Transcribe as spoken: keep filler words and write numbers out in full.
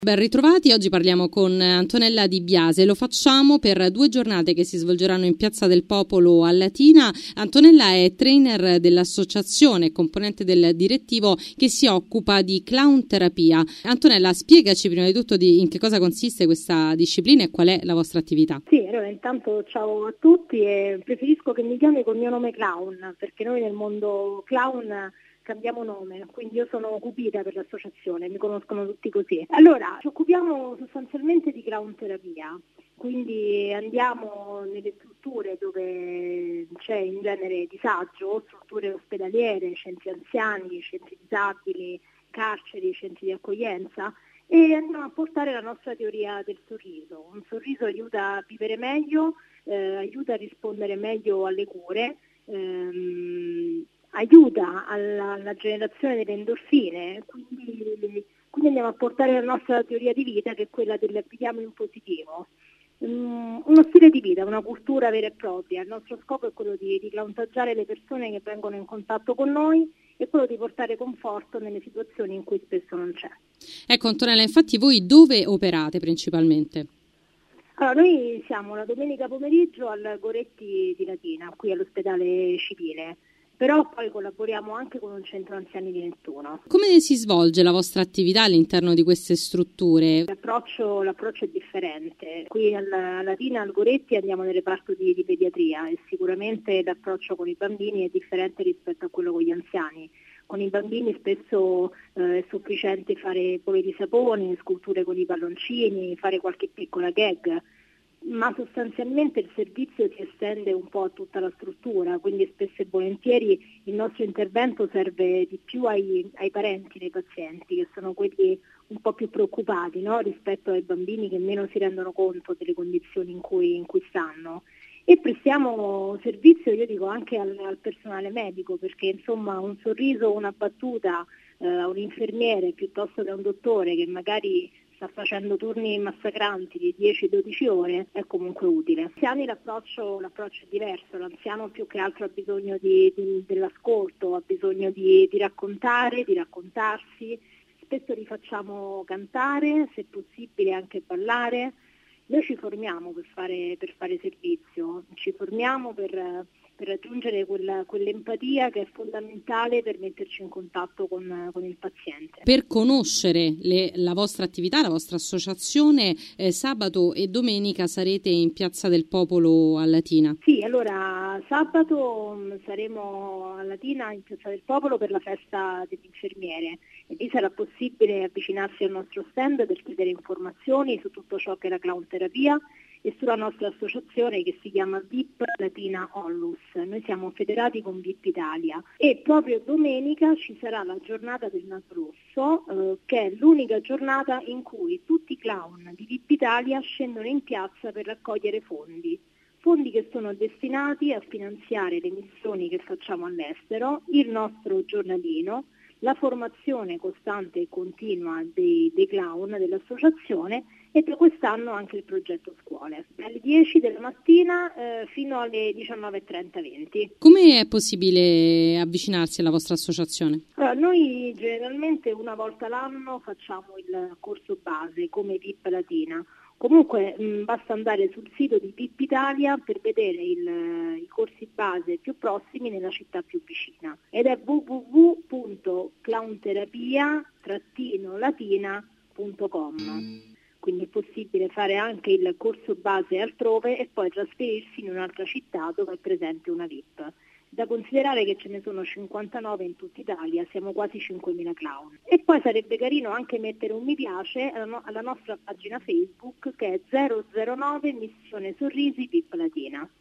Ben ritrovati, oggi parliamo con Antonella Di Biase, lo facciamo per due giornate che si svolgeranno in Piazza del Popolo a Latina. Antonella è trainer dell'associazione e componente del direttivo che si occupa di clown terapia. Antonella, spiegaci prima di tutto di in che cosa consiste questa disciplina e qual è la vostra attività. Sì, allora intanto ciao a tutti e preferisco che mi chiami col mio nome clown, perché noi nel mondo clown cambiamo nome, quindi io sono Cupita per l'associazione, mi conoscono tutti così. Allora, ci occupiamo sostanzialmente di clown terapia, quindi andiamo nelle strutture dove c'è in genere disagio, strutture ospedaliere, centri anziani, centri disabili, carceri, centri di accoglienza, e andiamo a portare la nostra teoria del sorriso. Un sorriso aiuta a vivere meglio, eh, aiuta a rispondere meglio alle cure, ehm, aiuta alla, alla generazione delle endorfine, quindi, quindi andiamo a portare la nostra teoria di vita, che è quella del viviamo in positivo. Um, uno stile di vita, una cultura vera e propria. Il nostro scopo è quello di, di clownaggiare le persone che vengono in contatto con noi e quello di portare conforto nelle situazioni in cui spesso non c'è. Ecco Antonella, infatti voi dove operate principalmente? Allora, noi siamo la domenica pomeriggio al Goretti di Latina, qui all'ospedale civile, però poi collaboriamo anche con un centro anziani di Nettuno. Come si svolge la vostra attività all'interno di queste strutture? L'approccio, l'approccio è differente. Qui alla Latina, al Goretti, andiamo nel reparto di, di pediatria e sicuramente l'approccio con i bambini è differente rispetto a quello con gli anziani. Con i bambini spesso eh, è sufficiente fare pole di sapone, sculture con i palloncini, fare qualche piccola gag, ma sostanzialmente il servizio si estende un po' a tutta la struttura, quindi spesso e volentieri il nostro intervento serve di più ai, ai parenti dei pazienti, che sono quelli un po' più preoccupati, no? Rispetto ai bambini che meno si rendono conto delle condizioni in cui, in cui stanno. E prestiamo servizio, io dico, anche al, al personale medico, perché insomma un sorriso, una battuta, eh, un infermiere piuttosto che un dottore che magari sta facendo turni massacranti di dieci dodici ore è comunque utile. Anziani l'approccio, l'approccio è diverso, l'anziano più che altro ha bisogno di, di, dell'ascolto, ha bisogno di, di raccontare, di raccontarsi, spesso li facciamo cantare, se possibile anche ballare. Noi ci formiamo per fare, per fare servizio, ci formiamo per, per raggiungere quella, quell'empatia che è fondamentale per metterci in contatto con, con il paziente. Per conoscere le, la vostra attività, la vostra associazione, eh, sabato e domenica sarete in Piazza del Popolo a Latina. Sì, allora sabato mh, saremo a Latina in Piazza del Popolo per la festa dell'infermiere e lì sarà possibile avvicinarsi al nostro stand per chiedere informazioni su tutto ciò che è la clown terapia e sulla nostra associazione che si chiama V I P Latina Onlus. Noi siamo federati con V I P Italia e proprio domenica ci sarà la giornata del naso rosso, eh, che è l'unica giornata in cui tutti i clown di V I P Italia scendono in piazza per raccogliere fondi. Fondi che sono destinati a finanziare le missioni che facciamo all'estero, il nostro giornalino, la formazione costante e continua dei, dei clown dell'associazione e per quest'anno anche il progetto scuole, dalle dieci della mattina eh, fino alle diciannove e trenta venti. Come è possibile avvicinarsi alla vostra associazione? Allora, noi generalmente una volta l'anno facciamo il corso base come V I P Latina. Comunque mh, basta andare sul sito di V I P Italia per vedere il, i corsi base più prossimi nella città più vicina ed è w w w punto clownterapia latina punto com. Quindi è possibile fare anche il corso base altrove e poi trasferirsi in un'altra città dove è presente una V I P. Da considerare che ce ne sono cinquantanove in tutta Italia, siamo quasi cinquemila clown. E poi sarebbe carino anche mettere un mi piace alla, no- alla nostra pagina Facebook che è zero zero nove Missione Sorrisi V I P Latina.